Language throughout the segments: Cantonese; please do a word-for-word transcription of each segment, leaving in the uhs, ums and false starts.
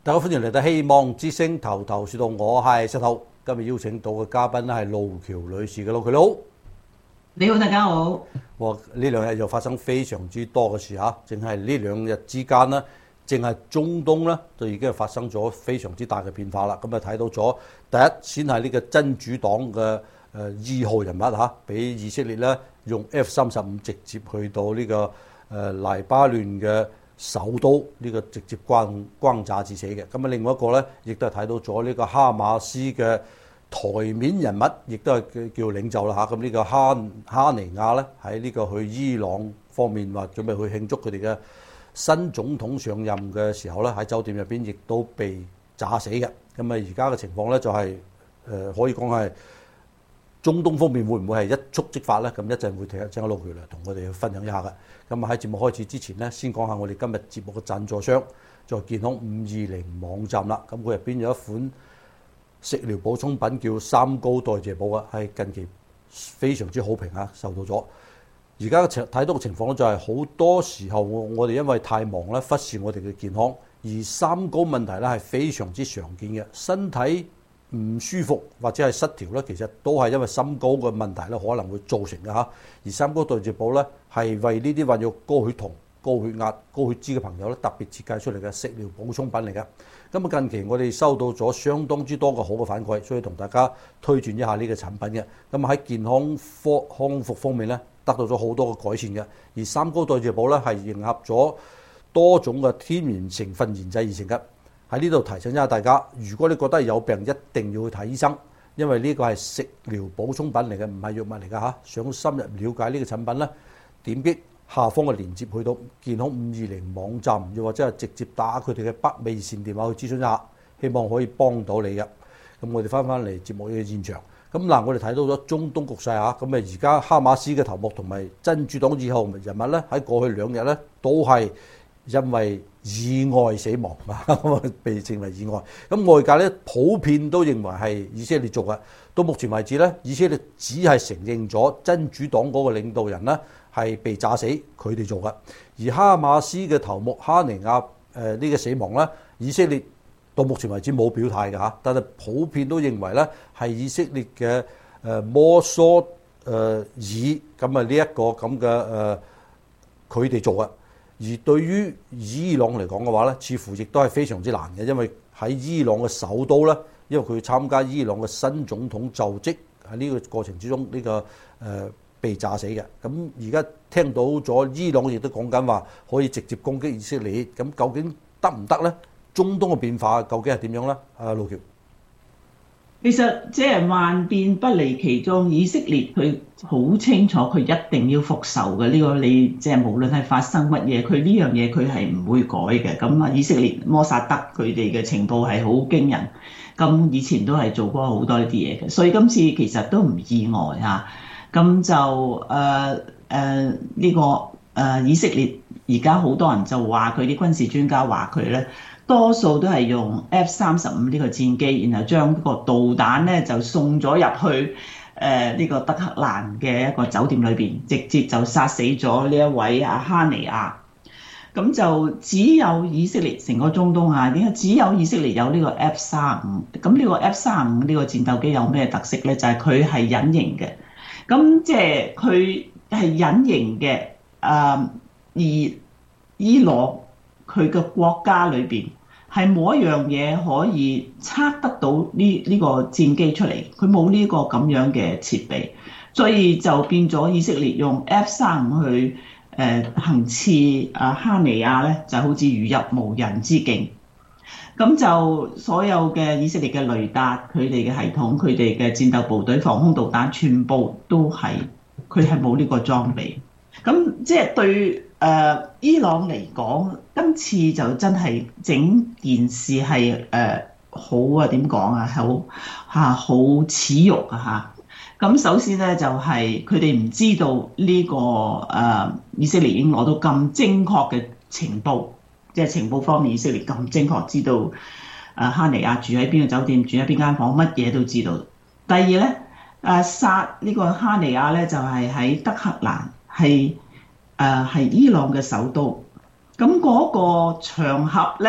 大家歡迎嚟到希望之聲頭頭是道，我係石頭。今日邀請到嘅嘉賓咧係路橋女士嘅，路橋你好。 你好，大家好。 哇！呢兩日又發生非常之多嘅事嚇，淨係呢兩日之間呢，淨係中東咧就已經係發生咗非常之大嘅變化啦。咁啊睇到咗第一先係呢個真主黨嘅誒二號人物嚇，俾以色列咧用 F 三十五直接去到呢個誒黎巴嫩嘅首都呢個直接轟轟炸致死嘅。咁啊另外一個咧，亦都係睇到咗呢個哈馬斯嘅台面人物，亦都係叫領袖啦嚇。咁呢個哈哈尼亞咧喺呢個去伊朗方面話準備去慶祝佢哋嘅新總統上任嘅時候咧，喺酒店入邊亦都被炸死嘅。咁啊而家嘅情況咧就係、是、誒、呃、可以講係中東方面會唔會係一觸即發咧？咁一陣會聽請阿路橋嚟同我哋去分享一下嘅。咁啊喺節目開始之前咧，先講下我哋今日節目嘅贊助商，就係健康五二零網站啦。咁佢入邊有一款食療補充品叫三高代謝寶啊，係近期非常之好評啊，受到咗。而家嘅情睇到嘅情況咧，就係好多時候我哋因為太忙咧，忽視我哋嘅健康，而三高問題咧係非常之常見嘅。身體唔舒服或者係失調咧，其實都係因為三高嘅問題咧可能會造成嘅嚇。而三高代謝寶咧係為呢啲患有高血糖、高血壓、高血脂嘅朋友咧特別設計出嚟嘅食療補充品嚟嘅。咁啊近期我哋收到咗相當之多嘅好嘅反饋，所以同大家推薦一下呢個產品嘅。咁啊喺健康科康復方面咧，得到咗好多嘅改善嘅。而三高代謝寶咧係迎合咗多種嘅天然成分研製而成嘅。喺呢度提醒一下大家，如果你覺得有病，一定要去睇醫生，因為呢個係食療補充品嚟嘅，唔係藥物嚟㗎嚇。想深入了解呢個產品咧，點擊下方嘅連結去到健康五二零網站，又或者係直接打佢哋嘅北美線電話去諮詢一下，希望可以幫到你嘅。咁我哋翻返嚟節目嘅現場，咁嗱我哋睇到咗中東局勢嚇，咁啊而家哈馬斯嘅頭目同埋真主黨二號人物咧，喺過去兩日咧都係因為意外死亡啊，被稱為意外。咁外界咧普遍都認為係以色列做嘅。到目前為止咧，以色列只係承認咗真主黨嗰個領導人咧係被炸死，佢哋做嘅。而哈馬斯嘅頭目哈尼亞誒呢個死亡咧，以色列到目前為止冇表態嘅嚇，但係普遍都認為咧係以色列嘅誒摩蘇誒爾咁啊呢一個咁嘅誒佢哋做嘅。而對於伊朗嚟講嘅話咧，似乎亦都係非常之難嘅，因為喺伊朗嘅首都咧，因為佢參加伊朗嘅新總統就職喺呢個過程之中，呢、這個誒、呃、被炸死嘅。咁而家聽到咗伊朗亦都講緊話可以直接攻擊以色列，咁究竟得唔得咧？中東嘅變化究竟係點樣咧？阿路橋。 其實即係萬變不離其宗，以色列佢好清楚佢一定要復仇嘅呢、這個你即係無論係發生乜嘢，佢呢樣嘢佢係唔會改嘅。咁啊，以色列摩薩德佢哋嘅情報係好驚人，咁以前都係做過好多呢啲嘢嘅，所以今次其實都唔意外嚇。咁就誒誒呢個誒、呃、以色列而家好多人就話佢啲軍事專家話佢咧。多數都係用 F 三十五呢個戰機，然後將個導彈咧就送咗入去誒呢、呃這個德黑蘭嘅一個酒店裏邊，直接就殺死咗呢一位阿哈尼亞。咁就只有以色列成個中東啊，點解只有以色列有呢個 F 三十五？咁呢個 F 三十五呢個戰鬥機有咩特色咧？就係佢係隱形嘅。咁即係佢係隱形嘅，誒、呃、而伊朗佢嘅國家裏邊。係冇一樣嘢可以測得到呢呢個戰機出嚟，佢冇呢個咁樣嘅設備，所以就變咗以色列用 F 三十五去誒、呃、行刺啊哈尼亞咧，就好似如入無人之境。咁就所有嘅以色列嘅雷達、佢哋嘅系統、佢哋嘅戰鬥部隊、防空導彈，全部都係佢係冇呢個裝備。咁即係對。誒、呃、伊朗嚟講，今次就真係整件事係誒、呃、好啊，點講啊，好嚇好恥辱啊嚇！咁首先咧就係佢哋唔知道呢、這個誒、呃、以色列已經攞到咁精確嘅情報，即係情報方面以色列咁精確知道誒、呃、哈尼亞住喺邊個酒店，住喺邊間房，乜嘢都知道。第二咧誒、呃、殺呢個哈尼亞咧就係、是、喺德黑蘭係。誒係、呃、伊朗嘅首都，咁嗰個場合咧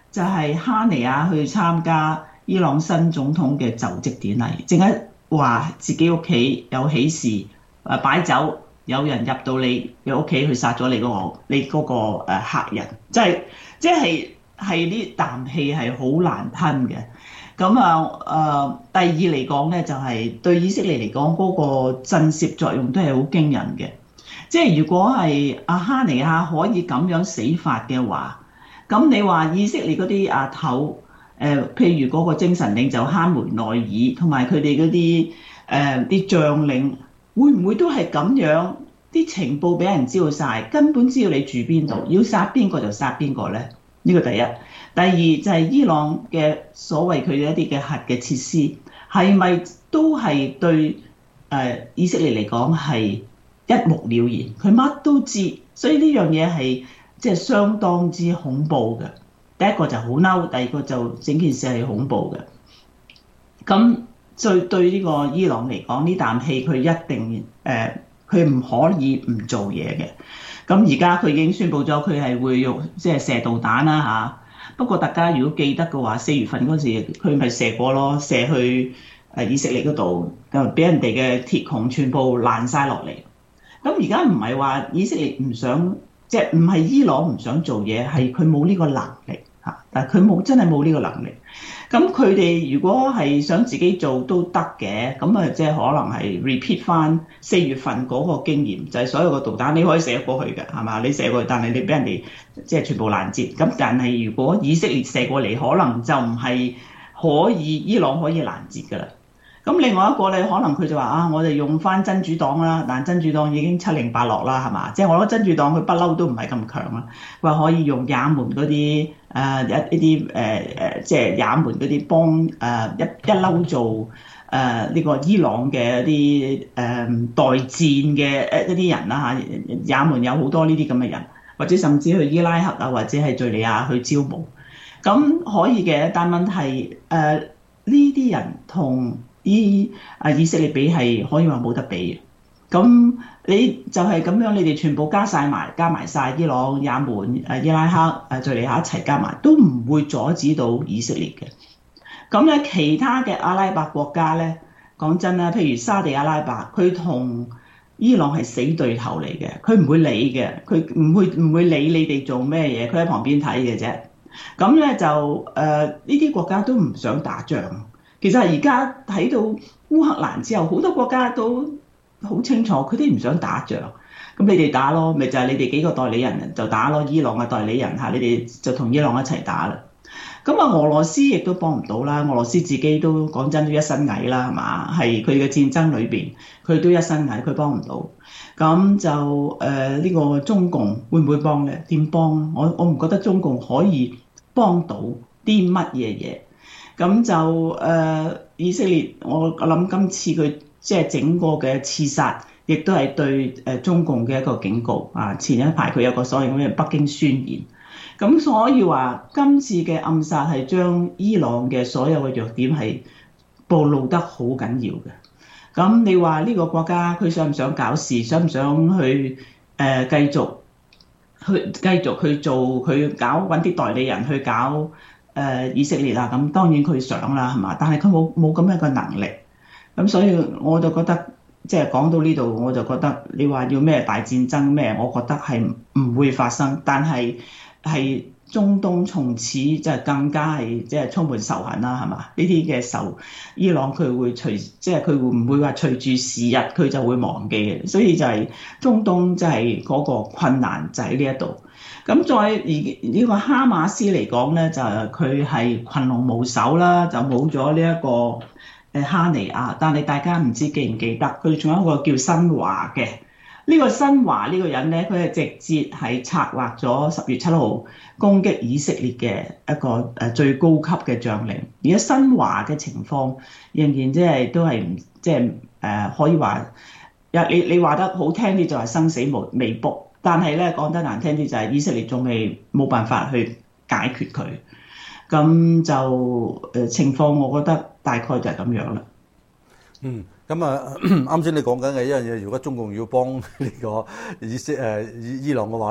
就係哈尼亞去參加伊朗新總統嘅就職典禮，淨係話自己屋企有喜事，誒擺酒，有人入到你嘅屋企去殺咗你嗰個你嗰個誒客人，即係即係係呢啖氣係好難吞嘅。咁啊誒，第二嚟講咧，就係對以色列嚟講嗰個震懾作用都係好驚人嘅。即係如果係阿哈尼亞可以咁樣死法嘅話，咁你話以色列嗰啲阿頭誒，譬如嗰個精神領袖哈梅內爾同埋佢哋嗰啲誒啲將領，會唔會都係咁樣？啲情報俾人知道晒，根本知道你住邊度，要殺邊個就殺邊個咧？呢個第一。第二就係伊朗嘅所謂佢嘅一啲嘅核嘅設施，係咪都係對誒以色列嚟講係一目了然？佢乜都知，所以呢樣嘢係即係相當之恐怖嘅。第一個就好嬲，第二個就整件事係恐怖嘅。咁對對呢個伊朗嚟講，呢啖氣佢一定誒，佢唔可以唔做嘢嘅。咁而家佢已經宣布咗，佢係會用即係射導彈啦嚇。不過大家如果記得嘅話，四月份嗰時佢咪射過咯，射去誒以色列嗰度，就俾人哋嘅鐵穹全部爛晒落嚟。咁而家唔係話以色列唔想，即係唔係伊朗唔想做嘢，係佢冇呢個能力嚇。但係佢冇真係冇呢個能力。咁佢哋如果係想自己做都得嘅，咁啊即係可能係 repeat 翻四月份嗰個經驗，就係所有個導彈你可以射過去嘅，係嘛？你射過去，但係你俾人哋即係全部攔截。咁但係如果以色列射過嚟，可能就唔係可以伊朗可以攔截㗎啦。咁另外一個咧，可能佢就話啊，我哋用翻真主黨啦，但真主黨已經七零八落啦，係嘛？即係我覺得真主黨佢不嬲都唔係咁強啦，話可以用也門嗰啲誒一一啲誒誒，即係也門嗰啲幫誒、呃、一一嬲做誒呢、呃這個伊朗嘅一啲誒、呃、代戰嘅誒一啲人啦嚇，也門有好多呢啲咁嘅人，或者甚至去伊拉克啊，或者係敍利亞去招募，咁可以嘅，但問題誒呢啲人同以啊以色列比係可以話冇得比嘅，咁你就係咁樣，你哋全部加晒埋，加埋晒伊朗、也門、誒伊拉克、誒敍利亞一齊加埋，都唔會阻止到以色列嘅。咁咧，其他嘅阿拉伯國家咧，講真啦，譬如沙地阿拉伯，佢同伊朗係死對頭嚟嘅，佢唔會理嘅，佢唔會唔會理你哋做咩嘢，佢喺旁邊睇嘅啫。咁咧就誒呢啲國家都唔想打仗。其實而家睇到烏克蘭之後，好多國家都好清楚，佢哋唔想打仗。咁你哋打咯，咪就係你哋幾個代理人就打咯，伊朗嘅代理人嚇，你哋就同伊朗一齊打啦。咁啊，俄羅斯亦都幫唔到啦，俄羅斯自己都講真都一身蟻啦，係嘛？係佢嘅戰爭裏邊，佢都一身蟻，佢幫唔到。咁就誒呢、呃這個中共會唔會幫咧？點幫？我我唔覺得中共可以幫到啲乜嘢嘢。咁就誒、呃、以色列，我我諗今次佢即係整個嘅刺殺，亦都係對誒中共嘅一個警告啊！前一排佢有個所謂嘅北京宣言，咁所以話今次嘅暗殺係將伊朗嘅所有嘅弱點係暴露得好緊要嘅。咁你話呢個國家佢想唔想搞事，想唔想去誒、呃、繼續去繼續去做佢搞揾啲代理人去搞？誒、呃、以色列啦，咁當然佢想啦，係嘛？但係佢冇冇咁樣嘅能力，咁所以我就覺得，即係講到呢度，我就覺得你話要咩大戰爭咩，我覺得係唔會發生，但係係中東從此就更加係即係充滿仇恨啦，係嘛？呢啲嘅仇，伊朗佢會隨即係佢會唔會話隨住時日佢就會忘記嘅，所以就係中東即係嗰個困難就喺呢一度。咁再而呢個哈馬斯嚟講咧，就係佢係群龍無首啦，就冇咗呢一個誒哈尼亞。但係大家唔知記唔記得，佢仲有一個叫辛華嘅。呢、這個辛華呢個人咧，佢係直接係策劃咗十月七號攻擊以色列嘅一個誒最高級嘅將領。而家辛華嘅情況仍然即係都係唔即係誒可以話，你你話得好聽啲就係生死無未卜。但係咧講得難聽啲就係以色列仲未冇辦法去解決佢，咁就誒、呃、情況，我覺得大概就係咁樣啦。 嗯，咁啊啱先你講緊嘅一樣嘢，如果中共要幫呢個以色誒伊伊朗嘅話咧，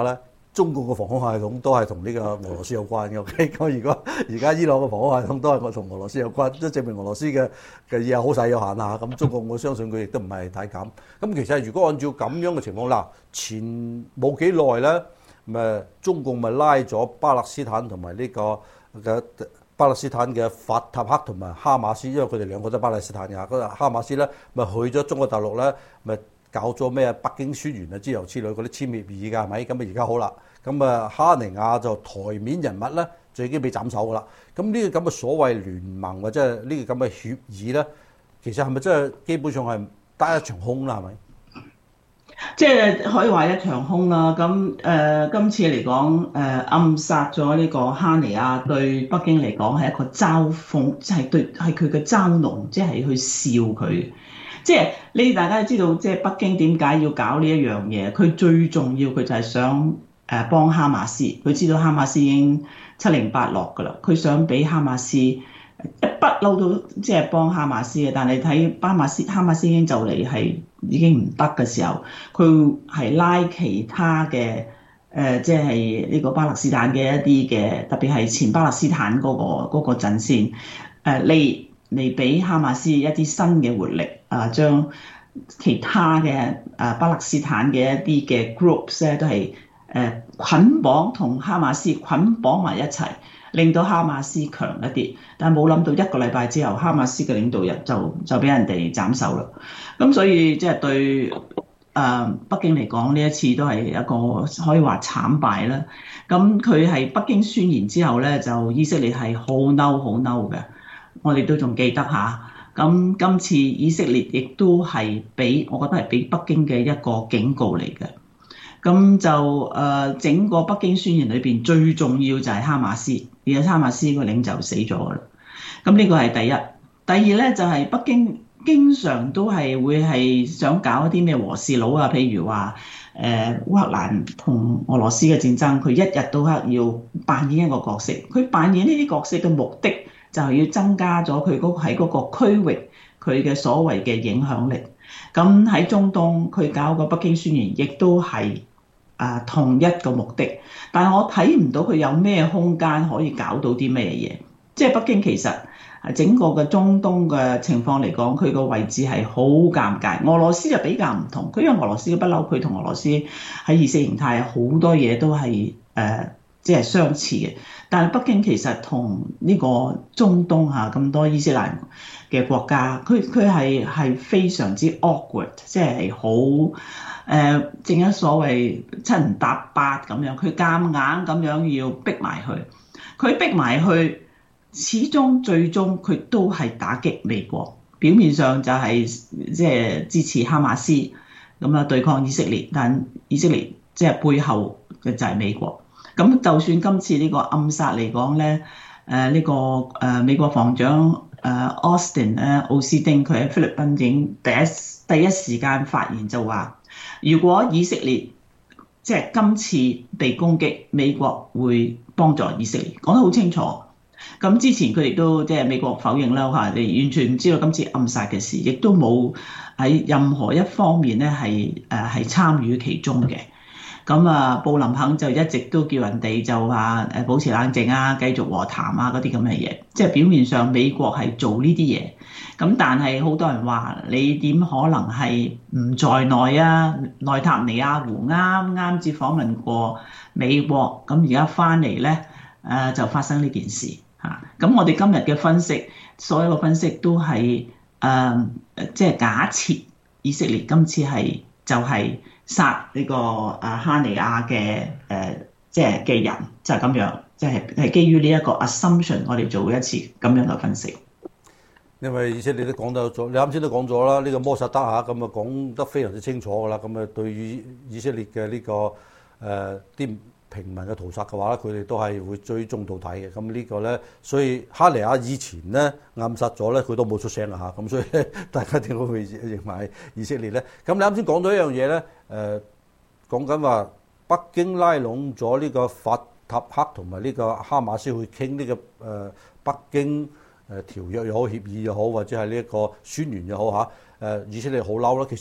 中共嘅防空系統都係同呢個俄羅斯有關嘅。OK， 咁如果而家伊朗嘅防空系統都係同俄羅斯有關，即係證明俄羅斯嘅嘅嘢好細有限啊。咁中共我相信佢亦都唔係太敢。咁其實如果按照咁樣嘅情況啦，前冇幾耐咧，咪中共咪拉咗巴勒斯坦同埋呢個嘅巴勒斯坦嘅法塔赫同埋哈馬斯，因為佢哋兩個都係巴勒斯坦嘅。嗰個哈馬斯咧咪去咗中國大陸咧，咪搞咗咩北京宣言啊之類之類嗰啲簽協議㗎，係咪？咁啊而家好啦。咁啊，哈尼亞就台面人物咧，就已經被斬首噶啦。咁呢個咁嘅所謂聯盟或者係呢個咁嘅協議咧，其實係咪真係基本上係得一場空啦？係咪？ 即係可以話一場空啦。咁誒、呃，今次嚟講，誒、呃、暗殺咗呢個哈尼亞，對北京嚟講係一個嘲諷，即係對係佢嘅嘲弄，即係去笑佢。即係你大家都知道，即係北京點解要搞呢一樣嘢？佢最重要，佢就係想誒幫哈馬斯。佢知道哈馬斯已經七零八落㗎啦，佢想俾哈馬斯一筆撈到，即係幫哈馬斯嘅。但係睇巴馬斯，哈馬斯已經就嚟係已經唔得嘅時候，佢係拉其他嘅誒，即係呢個巴勒斯坦嘅一啲嘅，特別係前巴勒斯坦嗰、嗰個嗰、嗰個陣線誒嚟嚟俾哈馬斯一啲新嘅活力啊，將其他嘅誒巴勒斯坦嘅一啲嘅 groups 咧都係誒捆綁同哈馬斯捆綁埋一齊，令到哈馬斯強一啲。但係冇諗到一個禮拜之後，哈馬斯嘅領導人就就俾人哋斬首啦。咁所以即係對誒、呃、北京嚟講，呢一次都係一個可以話慘敗啦。咁佢係北京宣言之後咧，就以色列係好嬲好嬲嘅。我哋都仲記得下，咁今次以色列亦都係俾，我覺得係俾北京嘅一個警告嚟嘅。咁就誒、呃、整個北京宣言裏邊最重要就係哈馬斯，而家哈馬斯個領袖死咗㗎啦。咁呢個係第一。第二咧就係、是、北京經常都係會係想搞一啲咩和事佬啊，譬如話誒、呃、烏克蘭同俄羅斯嘅戰爭，佢一日到黑要扮演一個角色。佢扮演呢啲角色嘅目的，就係要增加咗佢嗰喺嗰個區域佢嘅所謂嘅影響力。咁喺中東佢搞個北京宣言，亦都係啊同一個目的。但係我睇唔到佢有咩空間可以搞到啲咩嘢。即係北京其實整個嘅中東嘅情況嚟講，佢個位置係好尷尬。俄羅斯就比較唔同，佢因為俄羅斯不嬲，佢同俄羅斯喺意識形態好多嘢都係誒即係相似嘅。但係北京其實同呢個中東嚇咁多伊斯蘭嘅國家，佢佢係係非常之 awkward，即係好誒，正一所謂七唔搭八咁樣，佢夾硬咁樣要逼埋去，佢逼埋去，始終最終佢都係打擊美國，表面上就係即係支持哈馬斯咁啊對抗以色列，但以色列即係背後嘅就係美國。咁就算今次呢個暗殺嚟講咧，誒呢個誒美國防長誒 Austin 咧奧斯汀，佢喺菲律賓影第一第一時間發言就話，如果以色列即係今次被攻擊，美國會幫助以色列，講得好清楚。咁之前佢亦都即係美國否認啦，嚇你完全唔知道今次暗殺嘅事，亦都冇喺任何一方面咧係誒係參與其中嘅。咁啊，布林肯就一直都叫人哋就話誒保持冷靜啊，繼續和談啊嗰啲咁嘅嘢，即係表面上美國係做呢啲嘢，咁但係好多人話你點可能係唔在內啊？內塔尼亞胡啱啱至訪問過美國，咁而家翻嚟咧誒就發生呢件事嚇。咁我哋今日嘅分析，所有嘅分析都係誒即係假設以色列今次係就係、是。殺呢個啊哈尼亞嘅誒即係嘅人就係咁樣，即係係基於呢一個 assumption，我哋做一次咁樣嘅分析。 因為而且你都講到咗，你啱先都講咗啦，呢個摩薩德嚇咁啊講得非常之清楚㗎啦。咁啊對於以色列嘅呢個誒啲平民嘅屠殺嘅話咧，佢哋都係會追蹤到底嘅。咁呢個咧，所以哈尼亞以前咧暗殺咗咧，佢都冇出聲啊嚇。咁所以大家點解會認為以色列咧？咁你啱先講到一樣嘢咧，誒講緊話北京拉攏咗呢個法塔赫同埋呢個哈馬斯去傾呢、這個誒、呃、北京誒條約又好、協議又好，或者係呢一個宣言又好嚇。誒、呃、以色列好嬲啦，其實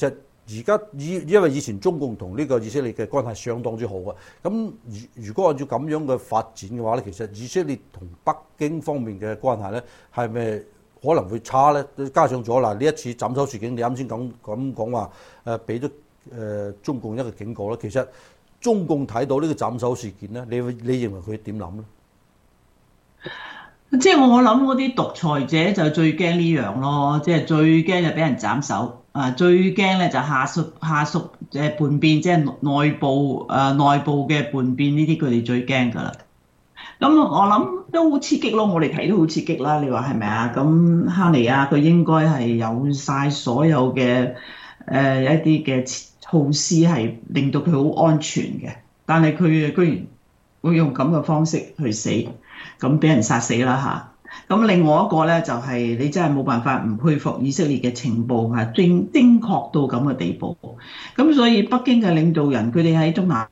而家以因為以前中共同呢個以色列嘅關係相當之好嘅，咁如如果按照咁樣嘅發展嘅話咧，其實以色列同北京方面嘅關係咧係咪可能會差咧？加上咗嗱呢一次斬首事件，你啱先咁咁講話誒，俾咗誒中共一個警告咧。其實中共睇到呢個斬首事件咧，你你認為佢點諗咧？ 即係我諗嗰啲獨裁者就最驚呢樣咯，即係最驚就俾人斬首，啊最驚咧就下屬下屬誒叛變，即係內部誒內部嘅叛變，呢啲佢哋最驚㗎啦。咁我諗都好刺激咯，我哋睇都好刺激啦。你話係咪啊？咁哈尼亞佢應該係有晒所有嘅誒、呃、一啲嘅措施係令到佢好安全嘅，但係佢居然會用咁嘅方式去死。咁俾人殺死啦嚇！咁另外一個咧就係、是、你真係冇辦法唔佩服以色列嘅情報係精精確到咁嘅地步。咁所以北京嘅領導人佢哋喺中南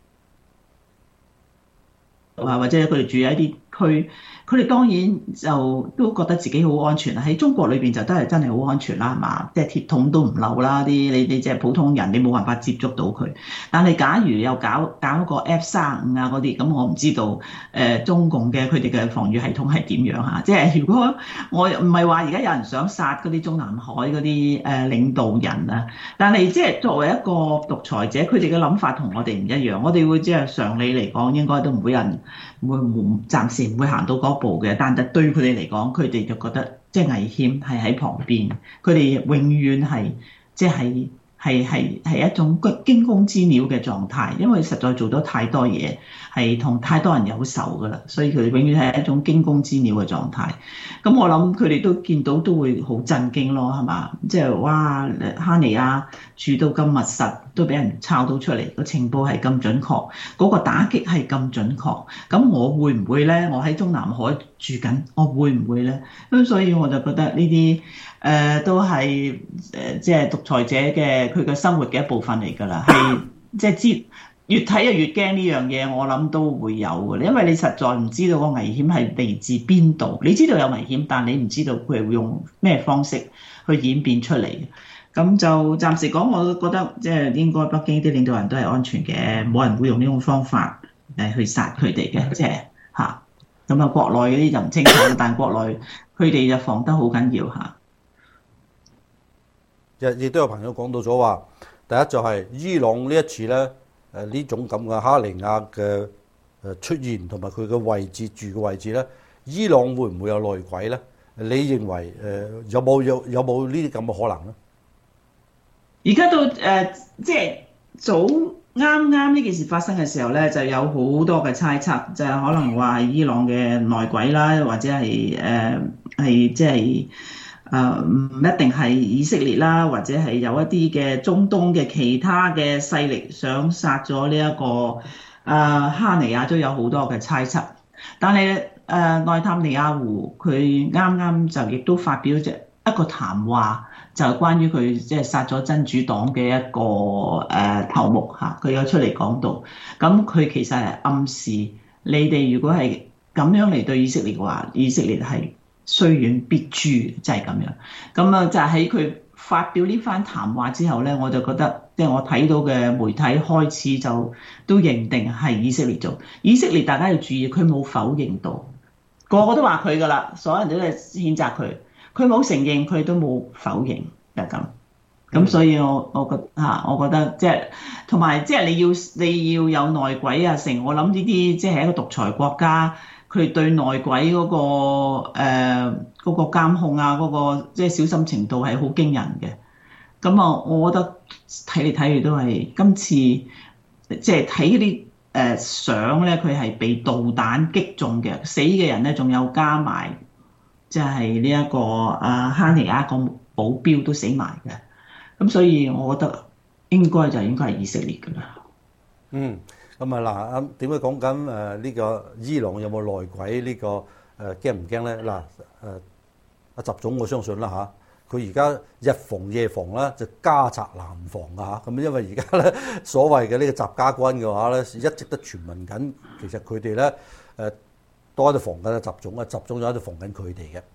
啊或者佢哋住喺一啲區，佢哋當然就都覺得自己好安全。喺中國裏邊就都係真係好安全啦，係嘛？即係鐵桶都唔漏啦，啲你你即係普通人你冇辦法接觸到佢。但係假如又搞搞一個 F 三十五啊嗰啲，咁我唔知道誒、呃、中共嘅佢哋嘅防禦系統係點樣嚇？即係如果我唔係話而家有人想殺嗰啲中南海嗰啲誒領導人啊，但係即係作為一個獨裁者，佢哋嘅諗法同我哋唔一樣。我哋會即係常理嚟講，應該都唔會有人會唔暫時唔會行到嗰步嘅。但係對佢哋嚟講，佢哋就覺得即係危險係喺旁邊，佢哋永遠係即係。係係係一種驚弓之鳥嘅狀態，因為實在做咗太多嘢，係同太多人有仇㗎啦，所以佢哋永遠係一種驚弓之鳥嘅狀態。咁我諗佢哋都見到都會好震驚咯，係嘛？即係哇，哈尼亞住到咁密實，都俾人抄到出嚟，個情報係咁準確，嗰個打擊係咁準確。咁我會唔會咧？我喺中南海住緊，我會唔會咧？咁所以我就覺得呢啲。誒、呃、都係誒、呃、即係獨裁者嘅佢嘅生活嘅一部分嚟㗎啦，係即係知越睇就越驚呢樣嘢，我諗都會有嘅，因為你實在唔知道個危險係嚟自邊度，你知道有危險，但你唔知道佢係會用咩方式去演變出嚟。咁就暫時講，我覺得即係應該北京啲領導人都係安全嘅，冇人會用呢種方法誒去殺佢哋嘅，即係嚇。咁啊，國內嗰啲就唔清楚，但係國內佢哋就防得好緊要嚇。 亦都有朋友講到咗話，第一就係伊朗呢一次咧，誒呢種咁嘅哈尼亞嘅誒出現同埋佢嘅位置住嘅位置咧，伊朗會唔會有內鬼咧？你認為誒有冇有有冇呢啲咁嘅可能咧？ 而家到誒即係早啱啱呢件事發生嘅時候咧，就有好多嘅猜測，就係、是、可能話係伊朗嘅內鬼啦，或者係誒係即係。誒唔、uh, 一定係以色列啦，或者係有一啲嘅中東嘅其他嘅勢力想殺咗呢一個誒、uh, 哈尼亞，都有好多嘅猜測。但係誒、uh, 內塔尼亞胡佢啱啱就亦都發表咗一個談話，就係關於佢即係殺咗真主黨嘅一個誒、uh, 頭目嚇，佢有出嚟講到。咁佢其實係暗示你哋如果係咁樣嚟對以色列嘅話，以色列係雖遠必誅，就係咁樣。咁啊，就喺佢發表呢番談話之後咧，我就覺得，即係我睇到嘅媒體開始就都認定係以色列做。以色列大家要注意，佢冇否認到，個個都話佢噶啦，所有人都係譴責佢，佢冇承認，佢都冇否認，就咁。咁所以我我覺嚇，我覺得即係同埋即係你要你要有內鬼啊成，我諗呢啲即係一個獨裁國家。佢對內鬼嗰、那個誒嗰、呃那個監控啊，嗰、那個即係小心程度係好驚人嘅。咁啊，我覺得睇嚟睇去都係今次即係睇嗰啲誒相咧，佢係被導彈擊中嘅，死嘅人咧仲有加埋，即係呢一個啊哈尼亞個保鏢都死埋嘅。咁所以我覺得應該就應該係以色列㗎啦。 嗯。咁啊嗱，點解講緊誒呢個伊朗有冇內鬼、這個呃、怕怕呢個誒驚唔驚咧？嗱誒阿習總我相信啦嚇，佢而家日防夜防啦，就家賊難防啊嚇。咁因為而家咧所謂嘅呢個習家軍嘅話咧，一直都傳聞緊，其實佢哋咧誒都喺度防緊阿習總啊，習總就喺度防緊佢哋嘅。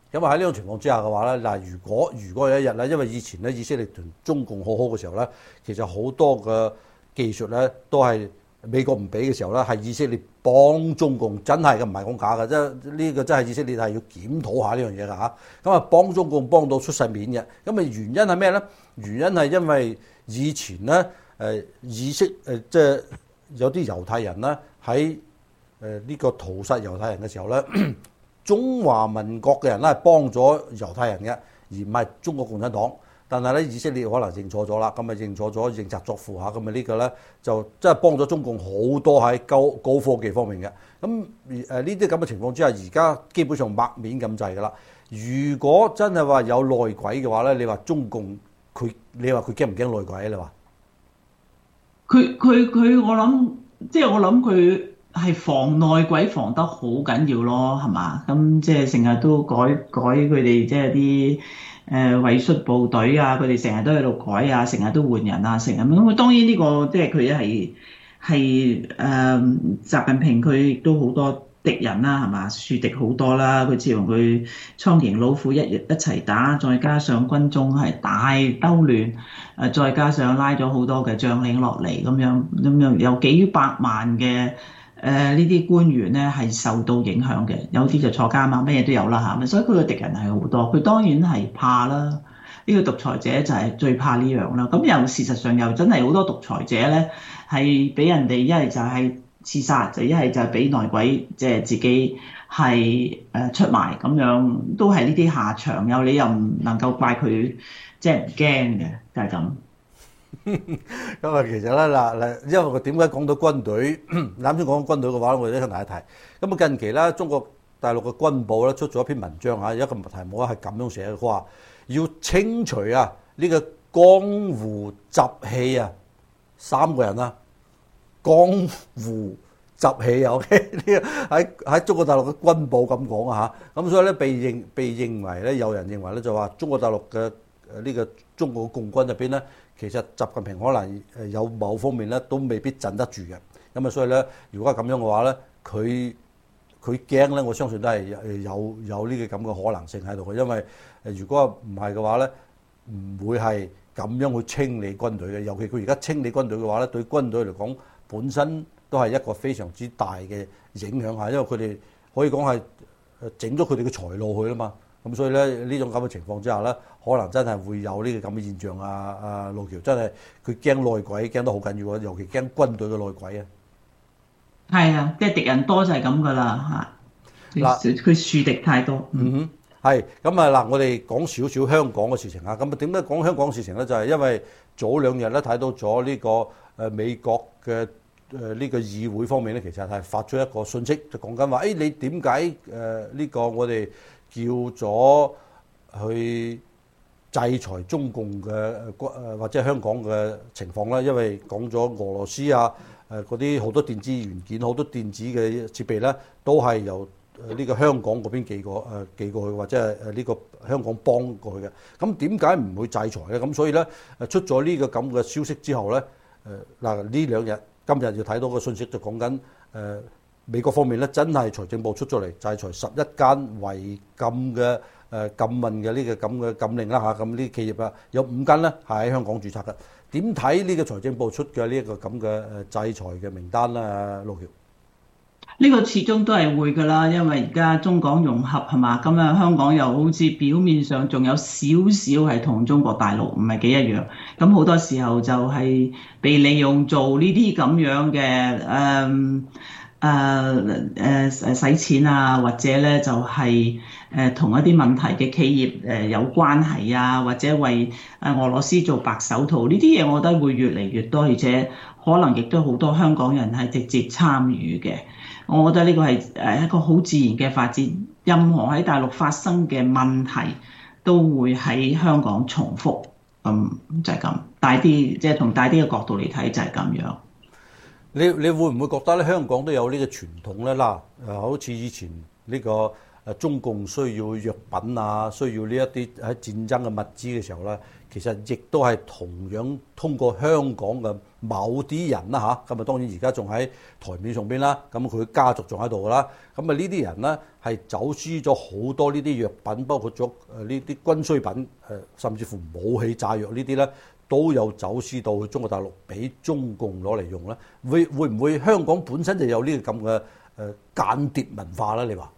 咁啊喺呢種情況之下嘅話咧，嗱，如果如果有一日咧，因為以前咧以色列同中共好好嘅時候咧，其實好多嘅技術咧都係美國唔俾嘅時候咧，係以色列幫中共，真係嘅，唔係講假嘅，即係呢個真係以色列係要檢討下呢樣嘢㗎嚇。咁啊幫中共幫到出世面嘅，咁啊原因係咩咧？原因係因為以前咧誒以色誒即係有啲猶太人咧喺誒呢個屠殺猶太人嘅時候咧。中華民國嘅人咧係幫咗猶太人嘅，而唔係中國共產黨。但係咧，以色列可能認錯咗啦，咁咪認錯咗，認責作父嚇，咁咪呢個咧就真係幫咗中共好多喺高高科技方面嘅。咁誒呢啲咁嘅情況之下，而家基本上抹面咁滯㗎啦。如果真係話有內鬼嘅話咧，你話中共佢，你話佢驚唔驚內鬼？你話佢佢佢，我諗即係我諗佢。係防內鬼防得好緊要咯，係嘛？咁即係成日都改改佢哋即係啲誒衛戍部隊啊，佢哋成日都喺度改啊，成日都換人啊，成日咁。咁當然呢個即係佢係係誒習近平佢亦都好多敵人啦，係嘛？樹敵好多啦，佢自從佢蒼蠅老虎一一齊打，再加上軍中係大兜亂，誒再加上拉咗好多嘅將領落嚟咁樣，咁樣有幾百萬嘅。誒呢啲官員咧係受到影響嘅，有啲就坐監啊，咩嘢都有啦嚇，所以佢嘅敵人係好多，佢當然係怕啦。呢個獨裁者就係最怕呢樣啦。咁又事實上又真係好多獨裁者咧，係俾人哋一係就係刺殺，就一係就係俾內鬼即係自己係誒出賣咁樣，都係呢啲下場。有你又唔能夠怪佢即係唔驚嘅，就係咁。 咁啊，其實咧嗱嗱，因為我點解講到軍隊？啱先講軍隊嘅話，我哋一齊睇一睇。咁啊，近期咧，中國大陸嘅軍報咧出咗一篇文章嚇，有一個題目咧係咁樣寫嘅，佢話要清除啊呢個江湖習氣啊，三個人啊，江湖習氣啊 ，OK 呢個喺喺中國大陸嘅軍報咁講啊嚇。咁所以咧被認被認為咧，有人認為咧就話中國大陸嘅誒呢個中國共軍入邊咧。其實習近平可能誒有某方面咧都未必鎮得住嘅，咁啊所以咧，如果係咁樣嘅話咧，佢佢驚咧，我相信都係有有呢個咁嘅可能性喺度嘅，因為誒如果唔係嘅話咧，唔會係咁樣去清理軍隊嘅，尤其佢而家清理軍隊嘅話咧，對軍隊嚟講本身都係一個非常之大嘅影響嚇，因為佢哋可以講係誒整咗佢哋嘅財路去啦嘛。咁所以咧呢種咁嘅情況之下咧，可能真係會有呢個咁嘅現象啊！啊，路橋真係佢驚內鬼，驚得好緊要啊！尤其驚軍隊嘅內鬼啊！ 係啊，即係敵人多就係咁噶啦嚇。嗱，佢樹敵太多。 嗯哼，係咁啊！嗱，我哋講少少香港嘅事情啊。咁啊，點解講香港嘅事情咧？就係因為早兩日咧睇到咗呢個誒美國嘅誒呢個議會方面咧，其實係發出一個訊息，就講緊話誒，你點解誒呢個我哋叫咗去制裁中共嘅誒或者香港嘅情況啦，因為講咗俄羅斯啊誒嗰啲好多電子元件、好多電子嘅設備咧，都係由誒呢個香港嗰邊寄過誒寄過去，或者係誒呢個香港幫過去嘅。咁點解唔會制裁咧？咁所以咧誒出咗呢個咁嘅消息之後咧，誒嗱呢兩日今日要睇到個信息就講緊誒。美國方面咧，真係財政部出咗嚟制裁十一間違禁嘅誒禁運嘅呢個咁嘅禁令啦嚇，咁呢啲企業啊有五間咧係喺香港註冊嘅。點睇呢個財政部出嘅呢一個咁嘅誒制裁嘅名單咧？路橋呢個始終都係會㗎啦，因為而家中港融合係嘛，咁啊香港又好似表面上仲有少少係同中國大陸唔係幾一樣，咁好多時候就係被利用做呢啲咁樣嘅誒。嗯誒誒誒使錢啊，或者咧就係誒同一啲問題嘅企業誒有關係啊，或者為誒俄羅斯做白手套呢啲嘢，我覺得會越嚟越多，而且可能亦都好多香港人係直接參與嘅。我覺得呢個係誒一個好自然嘅發展，任何喺大陸發生嘅問題都會喺香港重複，咁就係咁大啲，即係從大啲嘅角度嚟睇就係咁樣。 你你會唔會覺得咧香港都有呢個傳統咧？嗱，誒好似以前呢個誒誒中共需要藥品啊，需要呢一啲喺戰爭嘅物資嘅時候咧，其實亦都係同樣通過香港嘅某啲人啦嚇，咁啊當然而家仲喺台面上邊啦，咁佢家族仲喺度噶啦，咁啊呢啲人咧係走私咗好多呢啲藥品，包括咗誒呢啲軍需品誒，甚至乎武器炸藥呢啲咧，都有走私到去中國大陸俾中共攞嚟用咧。會會唔會香港本身就有呢個咁嘅誒間諜文化咧？你話？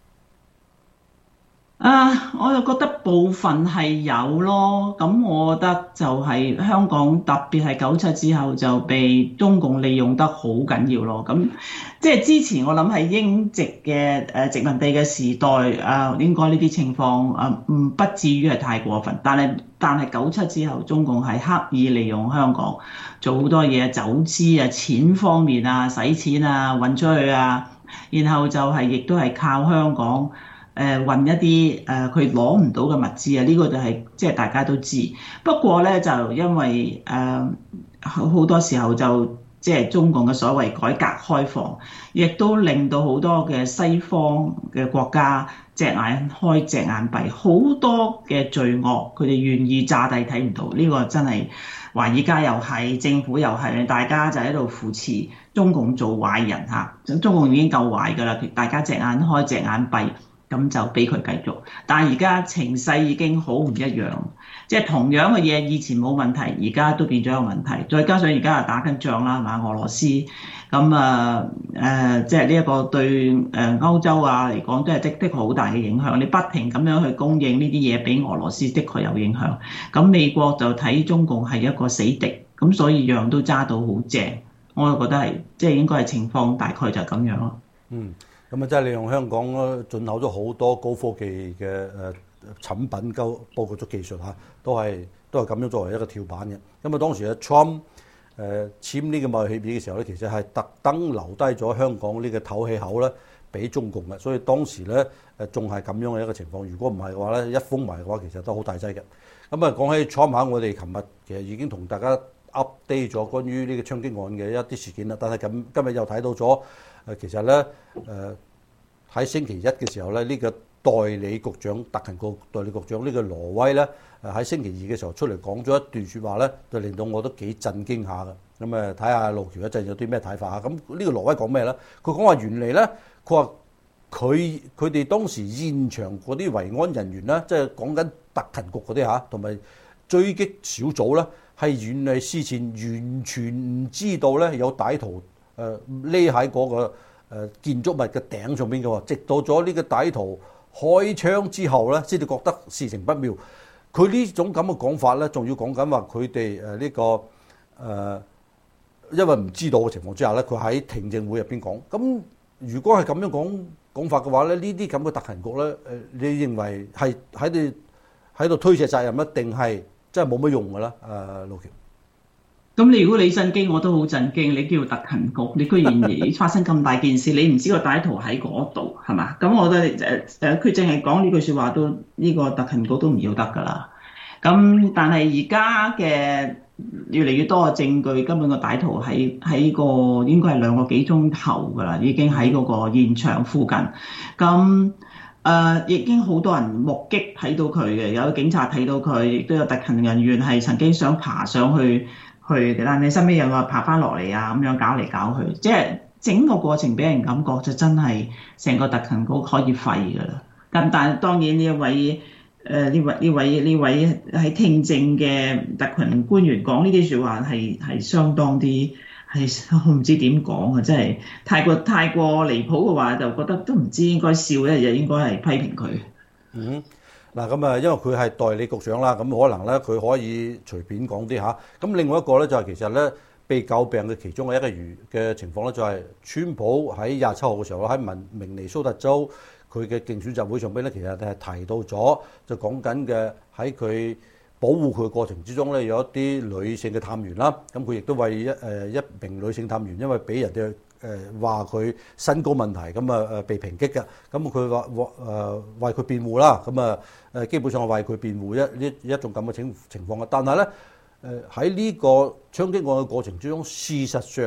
啊，我就覺得部分係有咯，咁我覺得就係香港特別係九七之後就被中共利用得好緊要咯。咁即係之前我諗係英殖嘅誒殖民地嘅時代啊，應該呢啲情況啊唔不至於係太過分，但係但係九七之後中共係刻意利用香港做好多嘢，走私啊、錢方面啊、洗錢啊、運出去啊，然後就係亦都係靠香港。誒運一啲誒佢攞唔到嘅物資啊，呢、這個就係即係大家都知。不過咧就因為誒好好多時候就即係中共嘅所謂改革開放，亦都令到好多嘅西方嘅國家隻眼開隻眼閉，好多嘅罪惡佢哋願意詐諦睇唔到。呢、這個真係華爾街又係政府又係，大家就喺度扶持中共做壞人嚇。中共已經夠壞㗎啦，大家隻眼開隻眼閉。咁就俾佢繼續，但係而家情勢已經好唔一樣，即係同樣嘅嘢以前冇問題，而家都變咗有問題。再加上而家又打緊仗啦，係嘛？俄羅斯咁啊誒，即係呢一個對誒歐洲啊嚟講都係的的確好大嘅影響。你不停咁樣去供應呢啲嘢俾俄羅斯，的確有影響。咁美國就睇中共係一個死敵，咁所以樣都揸到好正。我就覺得係即係應該係情況大概就係咁樣咯。 嗯。咁啊，即係利用香港進口咗好多高科技嘅誒產品，包包括咗技術嚇，都係都係咁樣作為一個跳板嘅。咁啊，當時啊 Trump 誒簽呢個貿易協議嘅時候咧，其實係特登留低咗香港呢個透氣口咧，俾中共嘅。所以當時咧誒仲係咁樣嘅一個情況。如果唔係嘅話咧，一封埋嘅話，其實都好大劑嘅。咁啊，講起 Trump 嚇，我哋琴日其實已經同大家 update 咗關於呢個槍擊案嘅一啲事件啦。但係咁今日又睇到咗。誒其實咧，誒、呃、喺星期一嘅時候咧，呢、這個代理局長特勤局代理局長呢個挪威咧，誒喺星期二嘅時候出嚟講咗一段説話咧，就令到我都幾震驚下嘅。咁誒睇下路橋一陣有啲咩睇法啊？咁呢個挪威講咩咧？佢講話原嚟咧，佢話佢佢哋當時現場嗰啲維安人員咧，即係講緊特勤局嗰啲嚇，同埋追擊小組咧，係原嚟事前完全唔知道咧有歹徒。誒匿喺嗰個誒建築物嘅頂上邊嘅喎，直到咗呢個歹徒開槍之後咧，先至覺得事情不妙。佢呢種咁嘅講法咧，仲要講緊話佢哋誒呢個誒、呃，因為唔知道嘅情況之下咧，佢喺聽證會入邊講。咁如果係咁樣講講法嘅話咧，呢啲咁嘅特勤局咧，誒你認為係喺度喺度推卸責任，一定係真係冇乜用㗎啦？誒、呃，路橋。 咁你如果你震驚，我都好震驚。你叫特勤局，你居然發生咁大件事，你唔知個歹徒喺嗰度係嘛？咁我覺得誒誒，佢淨係講呢句説話都呢、這個特勤局都唔要得㗎啦。咁但係而家嘅越嚟越多嘅證據，根本個歹徒喺喺個應該係兩個幾鐘頭㗎啦，已經喺嗰個現場附近。咁誒已經好多人目擊睇到佢嘅，有警察睇到佢，亦都有特勤人員係曾經想爬上去。去，但你身邊有個爬翻落嚟啊，咁樣搞嚟搞去，即係整個過程俾人感覺就真係成個特勤局可以廢㗎啦。咁但係當然呢一位誒呢位呢位呢位喺聽證嘅特勤官員講呢啲説話係係相當啲係我唔知點講啊，真係太過太過離譜嘅話，就覺得都唔知應該笑咧，又應該係批評佢。 嗯。嗱咁啊，因為佢係代理局長啦，咁可能咧佢可以隨便講啲嚇。咁另外一個咧就係其實咧被詬病嘅其中嘅一個餘嘅情況咧，就係川普喺廿七號嘅時候喺明明尼蘇達州佢嘅競選集會上邊咧，其實係提到咗就講緊嘅喺佢保護佢嘅過程之中咧，有一啲女性嘅探員啦。咁佢亦都為一誒一名女性探員，因為俾人哋誒話佢身高問題，咁啊誒被抨擊嘅。咁佢話誒為佢辯護啦。咁啊誒基本上係為佢辯護一呢一種咁嘅情情況嘅。但係咧誒喺呢個槍擊案嘅過程之中，事實上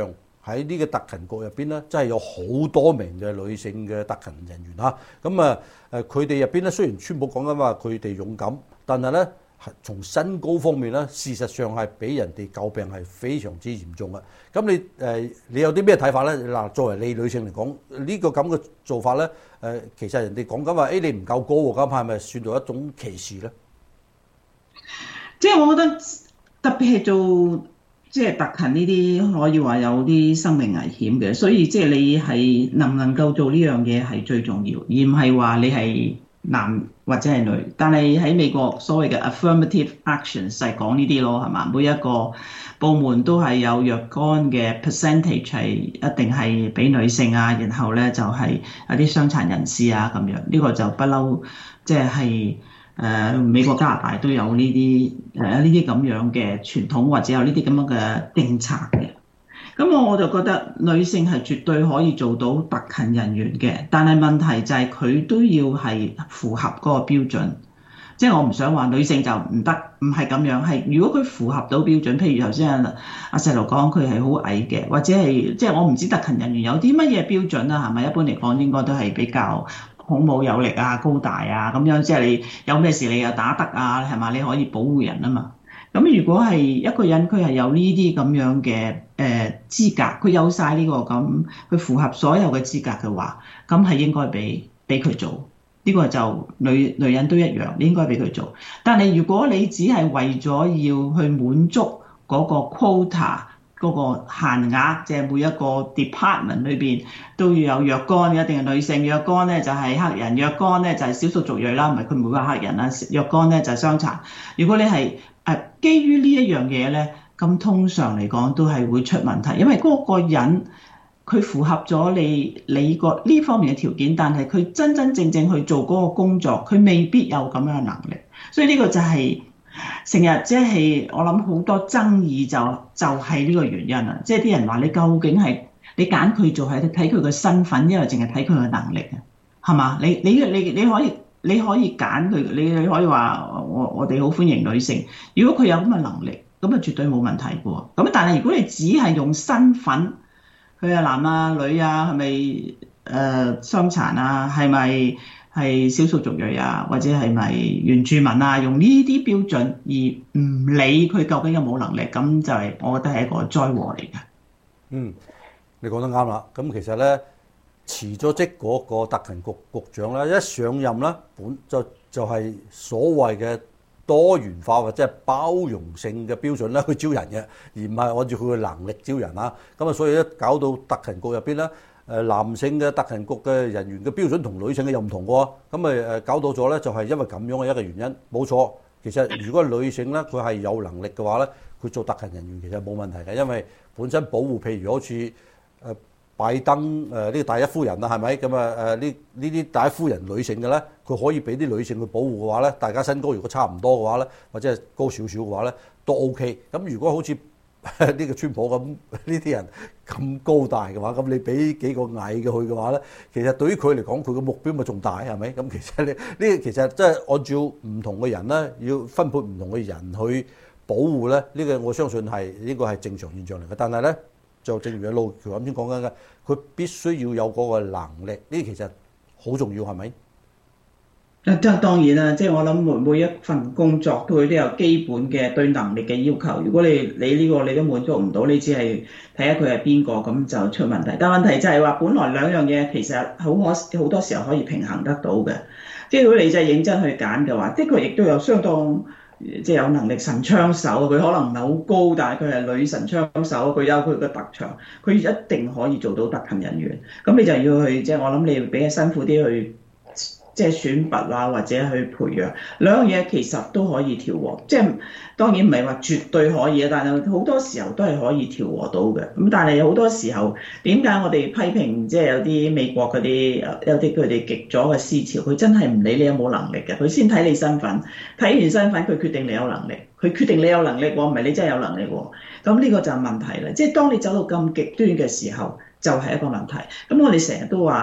喺呢個特勤局入邊咧，真係有好多名嘅女性嘅特勤人員嚇。咁啊誒，佢哋入邊咧，雖然川普講緊話佢哋勇敢，但係咧係從身高方面咧，事實上係俾人哋詬病係非常之嚴重嘅。咁你誒、呃、你有啲咩睇法咧？嗱，作為你女性嚟講，呢、呢個咁嘅做法咧，誒、呃、其實人哋講緊話，誒、哎、你唔夠高喎，咁係咪算做一種歧視咧？ 即係我覺得特別係做即係特勤呢啲，可以話有啲生命危險嘅，所以即係你係能唔能夠做呢樣嘢係最重要，而唔係話你係男或者係女。但係喺美國所謂嘅 affirmative action 係講呢啲咯，係嘛？每一個部門都係有若干嘅 percentage 係一定係俾女性啊，然後咧就係有啲傷殘人士啊咁樣，呢、這個就不嬲，即係。誒、呃、美國加拿大都有呢啲誒呢啲咁樣嘅傳統，或者有呢啲咁樣嘅政策嘅。咁我我就覺得女性係絕對可以做到特勤人員嘅，但係問題就係佢都要係符合嗰個標準。即係我唔想話女性就唔得，唔係咁樣。係如果佢符合到標準，譬如頭先阿阿細路講佢係好矮嘅，或者係即係我唔知特勤人員有啲乜嘢標準啊？係咪一般嚟講應該都係比較孔武有力啊、高大啊咁樣，即係你有咩事你又打得啊，係嘛？你可以保護人啊嘛。咁如果係一個人佢係有呢啲咁樣嘅誒資格，佢有晒呢個咁，佢符合所有嘅資格嘅話，咁係應該俾俾佢做。呢個就女女人都一樣，你應該俾佢做。但係如果你只係為咗要去滿足嗰個 quota，嗰個限額，即係每一個 department 裏邊都要有若干，一定係女性。若干咧就係黑人，若干咧就係少數族裔啦，唔係佢唔會話黑人啦。若干咧就係傷殘。如果你係誒基於呢一樣嘢咧，咁通常嚟講都係會出問題，因為嗰個人佢符合咗你你個呢方面嘅條件，但係佢真真正正去做嗰個工作，佢未必有咁樣嘅能力。所以呢個就係、是。成日即係我諗好多爭議就就係呢個原因啦，即係啲人話你究竟係你揀佢做係睇佢個身份，因為淨係睇佢個能力啊，係嘛？你你你你可以你可以揀佢，你你可以話我我哋好歡迎女性，如果佢有咁嘅能力，咁啊絕對冇問題嘅喎。咁但係如果你只係用身份，佢係男啊女啊，係咪誒傷殘啊，係咪？係少數族裔啊，或者係咪原住民啊？用呢啲標準而唔理佢究竟有冇能力，咁就係我覺得係一個災禍嚟嘅。 嗯，你講得啱啦。咁其實咧，辭咗職嗰個特勤局局長咧，一上任咧，本就就係、是、所謂嘅多元化或者係包容性嘅標準咧去招人嘅，而唔係按照佢嘅能力招人啊。咁啊，所以咧搞到特勤局入邊咧。誒男性嘅特勤局嘅人員嘅標準同女性嘅又唔同喎，咁咪誒搞到咗咧，就係因為咁樣嘅一個原因。冇錯，其實如果女性咧佢係有能力嘅話咧，佢做特勤人員其實冇問題嘅，因為本身保護，譬如好似誒拜登誒呢個第一夫人啊，係咪咁啊？誒呢呢啲第一夫人女性嘅咧，佢可以俾啲女性去保護嘅話咧，大家身高如果差唔多嘅話咧，或者係高少少嘅話咧，都 OK。咁如果好似呢個川普咁呢啲人咁高大嘅話，咁你俾幾個矮嘅去嘅話咧，其實對於佢嚟講，佢個目標咪仲大係咪？咁其實你呢，其實即係按照唔同嘅人咧，要分配唔同嘅人去保護咧，呢個我相信係呢個係正常現象嚟嘅。但係咧，就正如阿路橋啱先講緊嘅，佢必須要有嗰個能力，呢其實好重要係咪？ 啊，即係當然啦，即係我諗每每一份工作佢都有基本嘅對能力嘅要求。如果你你呢個你都滿足唔到，你只係睇下佢係邊個，咁就出問題。但問題就係話，本來兩樣嘢其實好可好多時候可以平衡得到嘅。即係如果你真係認真去揀嘅話，的確亦都有相當即係有能力神槍手，佢可能唔係好高，但係佢係女神槍手，佢有佢嘅特長，佢一定可以做到特勤人員。咁你就要去即係我諗你要比較辛苦啲去。即係選拔啊，或者去培養兩樣嘢，其實都可以調和。即係當然唔係話絕對可以啊，但係好多時候都係可以調和到嘅。咁但係好多時候，點解我哋批評即係有啲美國嗰啲有啲佢哋極左嘅思潮，佢真係唔理你有冇能力嘅，佢先睇你身份，睇完身份佢決定你有能力，佢決定你有能力喎，唔係你真係有能力喎。咁呢個就係問題啦。即係當你走到咁極端嘅時候，就係一個問題。咁我哋成日都話。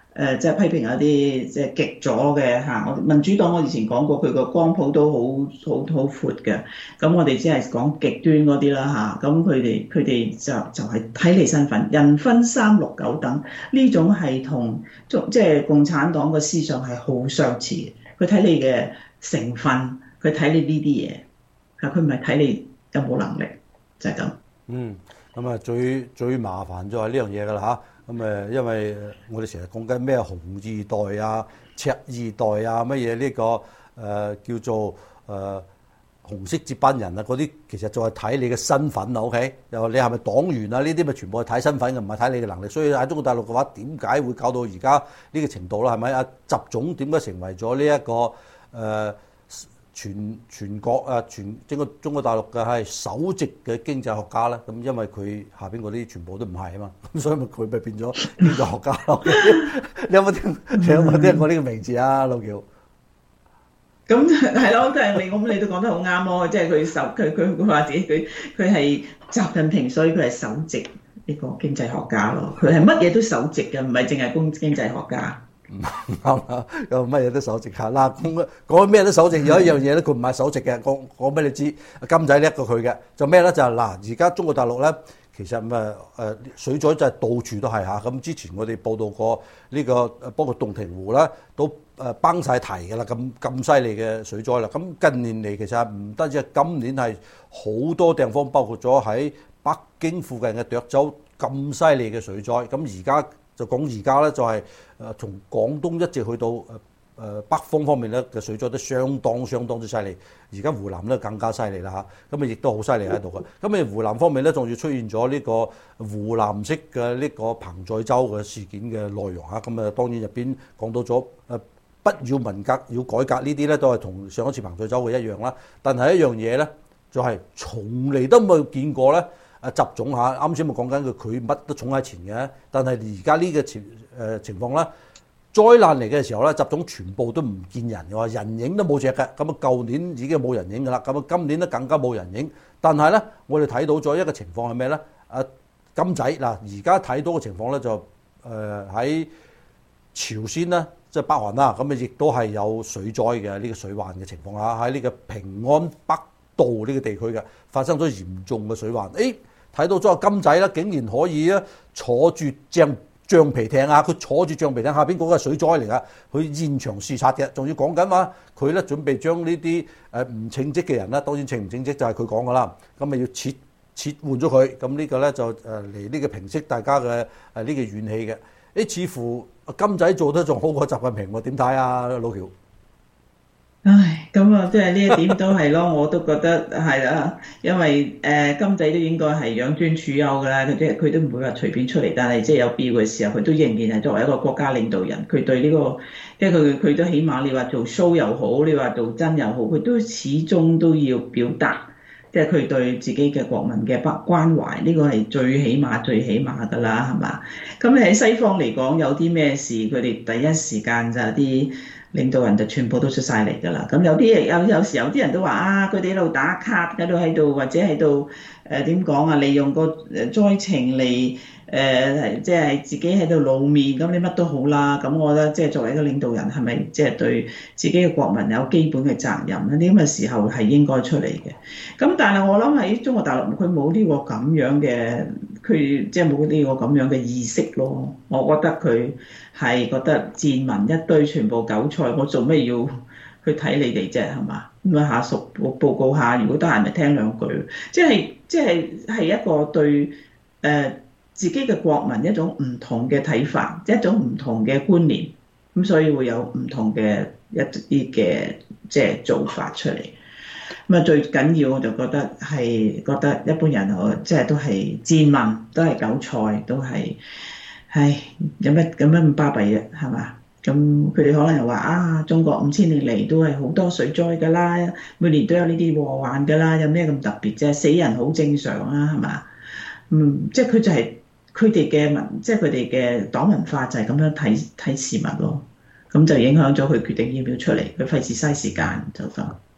誒即係批評有啲即係極左嘅嚇。我民主黨我以前講過，佢個光譜都好好好闊嘅。咁我哋只係講極端嗰啲啦嚇。咁佢哋佢哋就就係睇你身份，人分三六九等呢種係同即係共產黨嘅思想係好相似嘅。佢睇你嘅成分，佢睇你呢啲嘢嚇，佢唔係睇你有冇能力，就係咁。 嗯，咁啊最最麻煩就係呢樣嘢㗎啦嚇。咁誒，因為我哋成日講緊咩紅二代啊、赤二代啊、乜嘢呢個誒、呃、叫做誒、呃、紅色接班人啊嗰啲，其實就係睇你嘅身份啊。OK，又你係咪黨員啊？呢啲咪全部係睇身份嘅，唔係睇你嘅能力。所以喺中國大陸嘅話，點解會搞到而家呢個程度啦？係咪啊？習總點解成為咗呢一個誒？呃全全國啊，全整個中國大陸嘅係首席嘅經濟學家咧，咁因為佢下邊嗰啲全部都唔係啊嘛，咁所以咪佢咪變咗經濟學家咯。你有冇聽？你有冇聽過呢個名字啊，老喬？ 咁係咯，即係你咁你都講得好啱咯，即係佢首佢佢佢話自己佢佢係習近平，所以佢係首席呢個經濟學家咯。佢係乜嘢都首席嘅，唔係淨係公經濟學家。 唔啱啦，有乜嘢都首席嚇嗱，講講咩都首席，有一樣嘢咧，佢唔係首席嘅，講講俾你知，金仔叻過佢嘅，就咩咧？就係嗱，而家中國大陸咧，其實咁啊誒水災就係到處都係嚇，咁之前我哋報道過呢個誒，包括洞庭湖啦，都誒崩晒堤㗎啦，咁咁犀利嘅水災啦。咁近年嚟其實唔單止係今年係好多地方，包括咗喺北京附近嘅涿州咁犀利嘅水災，咁而家。就講而家咧，就係誒從廣東一直去到誒誒北方方面咧嘅水災都相當相當之犀利。而家湖南咧更加犀利啦嚇，咁啊亦都好犀利喺度嘅。咁啊湖南方面咧，仲要出現咗呢個湖南式嘅呢個彭載舟嘅事件嘅內容嚇。咁啊當然入邊講到咗誒不要文革要改革呢啲咧，都係同上一次彭載舟嘅一樣啦。但係一樣嘢咧，就係從嚟都冇見過咧。啊習總嚇，啱先咪講緊佢，佢乜都衝喺前嘅。但係而家呢個情誒情況咧，災難嚟嘅時候咧，習總全部都唔見人嘅話，人影都冇隻嘅。咁啊，舊年已經冇人影㗎啦。咁啊，今年咧更加冇人影。但係咧，我哋睇到咗一個情況係咩咧？啊金仔嗱，而家睇到嘅情況咧就誒喺、呃、朝鮮啦，即係北韓啦，咁啊亦都係有水災嘅呢個水患嘅情況下，喺呢個平安北道呢個地區嘅發生咗嚴重嘅水患。誒睇到咗個金仔啦，竟然可以啊坐住橡橡皮艇啊！佢坐住橡皮艇下邊嗰個係水災嚟㗎，佢現場視察嘅，仲要講緊話佢咧準備將呢啲誒唔稱職嘅人啦，當然稱唔稱職就係佢講㗎啦，咁咪要撤撤換咗佢，咁呢個咧就誒嚟呢個平息大家嘅誒呢個怨氣嘅。誒似乎金仔做得仲好過習近平喎，點睇啊，老喬？ 唉，咁啊，即係呢一點都係咯，我都覺得係啦，因為誒、呃、金仔都應該係養尊處優㗎啦，佢即係佢都唔會話隨便出嚟，但係即係有必要嘅時候，佢都仍然係作為一個國家領導人，佢對呢、這個即係佢佢都起碼你話做 show 又好，你話做真又好，佢都始終都要表達，即係佢對自己嘅國民嘅不關懷，呢、這個係最起碼最起碼㗎啦，係嘛？咁你喺西方嚟講，有啲咩事，佢哋第一時間就係啲領導人就全部都出晒嚟㗎啦，咁有啲有有時有啲人都話啊，佢哋喺度打卡，喺度喺度或者喺度誒點講啊，利用個誒災情嚟誒即係自己喺度露面，咁你乜都好啦。咁我覺得即係作為一個領導人，係咪即係對自己嘅國民有基本嘅責任咧？呢咁嘅時候係應該出嚟嘅。咁但係我諗喺中國大陸，佢冇呢個咁樣嘅，佢即係冇呢個咁樣嘅意識咯。我覺得佢係覺得賤民一堆，全部韭菜，我做咩要去睇你哋啫？係嘛？咁啊下屬報報告下，如果得閒咪聽兩句。即係即係係一個對誒、呃、自己嘅國民一種唔同嘅睇法，一種唔同嘅觀念。咁所以會有唔同嘅一啲嘅即係做法出嚟。咁啊最緊要我就覺得係覺得一般人我即係都係賤民，都係韭菜，都係。唉，有乜咁樣咁巴閉嘅係嘛？咁佢哋可能又話啊，中國五千年嚟都係好多水災㗎啦，每年都有呢啲禍患㗎啦，有咩咁特別啫？死人好正常啊，係嘛？嗯，即係佢就係佢哋嘅文，即係佢哋嘅黨文化就係咁樣睇睇事物咯。咁就影響咗佢決定要唔要出嚟，佢費事嘥時間就咁。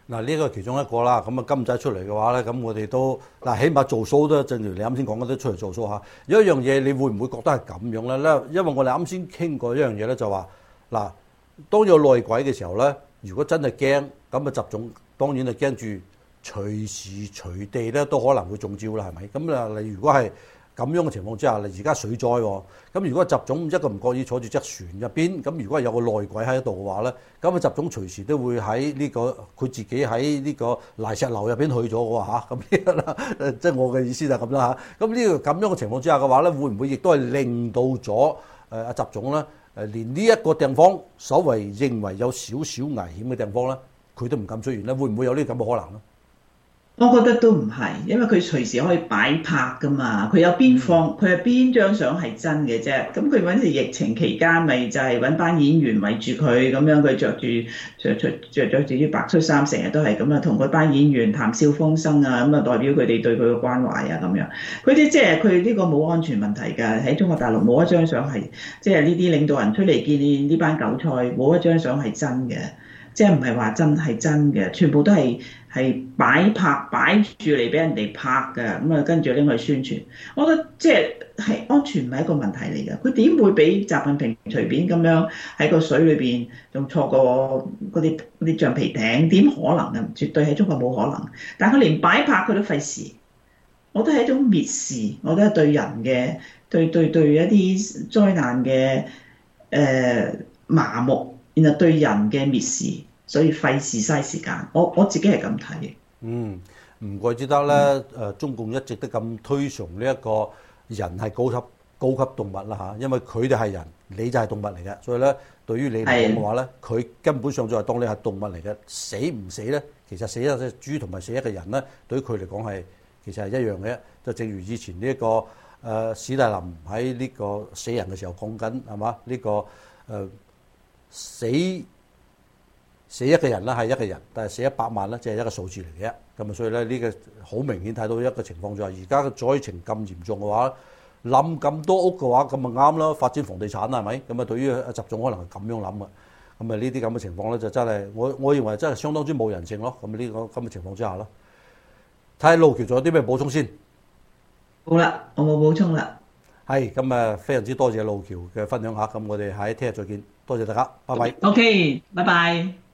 嗱，呢個其中一個啦，咁啊金仔出嚟嘅話咧，咁我哋都嗱，起碼做 show 都正如你啱先講嘅，都出嚟做 show 嚇。有一樣嘢，你會唔會覺得係咁樣咧？咧，因為我哋啱先傾過一樣嘢咧，就話嗱，當有內鬼嘅時候咧，如果真係驚，咁啊習總當然係驚住隨時隨地咧都可能會中招啦，係咪？咁啊，你如果係咁樣嘅情況之下，你而家水災喎，咁如果習總一個唔覺意坐住隻船入邊，咁如果係有個內鬼喺度嘅話咧，咁啊習總隨時都會喺呢、這個佢自己喺呢個泥石流入邊去咗嘅喎嚇，咁呢啦，即係我嘅意思就係咁啦嚇。咁呢個咁樣嘅情況之下嘅話咧，會唔會亦都係令到咗誒阿習總咧誒連呢一個地方所謂認為有少少危險嘅地方咧，佢都唔敢出現咧？會唔會有呢啲咁嘅可能咧？ 我覺得都唔係，因為佢隨時可以擺拍噶嘛，佢有邊放，佢係邊張相係真嘅啫。咁佢嗰陣時疫情期間，咪就係揾班演員圍住佢咁樣，佢着住着着着着住啲白恤衫，成日都係咁啊，同佢班演員談笑風生啊，咁啊代表佢哋對佢嘅關懷啊咁樣。佢啲即係佢呢個冇安全問題㗎，喺中國大陸冇一張相係即係呢啲領導人出嚟見呢班韭菜，冇一張相係真嘅。即係唔係話真係真嘅，全部都係係擺拍擺住嚟俾人哋拍嘅，咁啊跟住拎去宣傳。我覺得即係係安全唔係一個問題嚟嘅。佢點會俾習近平隨便咁樣喺個水裏邊仲坐過嗰啲嗰啲橡皮艇？點可能啊？絕對喺中國冇可能。但係佢連擺拍佢都費事，我覺得係一種蔑視，我覺得對人嘅對對對一啲災難嘅誒、呃、麻木。然後對人嘅蔑視，所以費事嘥時間。我我自己係咁睇嘅。 嗯，唔怪之得咧。誒、嗯，中共一直都咁推崇呢一個人係高級高級動物啦嚇，因為佢哋係人，你就係動物嚟嘅。所以咧，對於你嚟講嘅話咧，佢的根本上就係當你係動物嚟嘅。死唔死咧？其實死一隻豬同埋死一個人咧，對於佢嚟講係其實係一樣嘅。就正如以前呢、這、一個誒、呃、史大林喺呢個死人嘅時候講緊係嘛？呢、這個誒。呃死死一個人啦係一個人，但係死一百萬咧，即係一個數字嚟嘅。咁啊，所以咧呢個好明顯睇到一個情況就係，而家嘅災情咁嚴重嘅話，冧咁多屋嘅話，咁咪啱啦，發展房地產係咪？咁啊，對於阿習總可能係咁樣諗嘅。咁啊，呢啲咁嘅情況咧，就真係我我認為真係相當之冇人性咯。咁呢個咁嘅情況之下咯，睇下路橋仲有啲咩補充先。 好啦，我冇補充啦。 係咁啊，非常之多謝路橋嘅分享下。咁我哋喺聽日再見。多謝大家，拜拜。 OK，拜拜。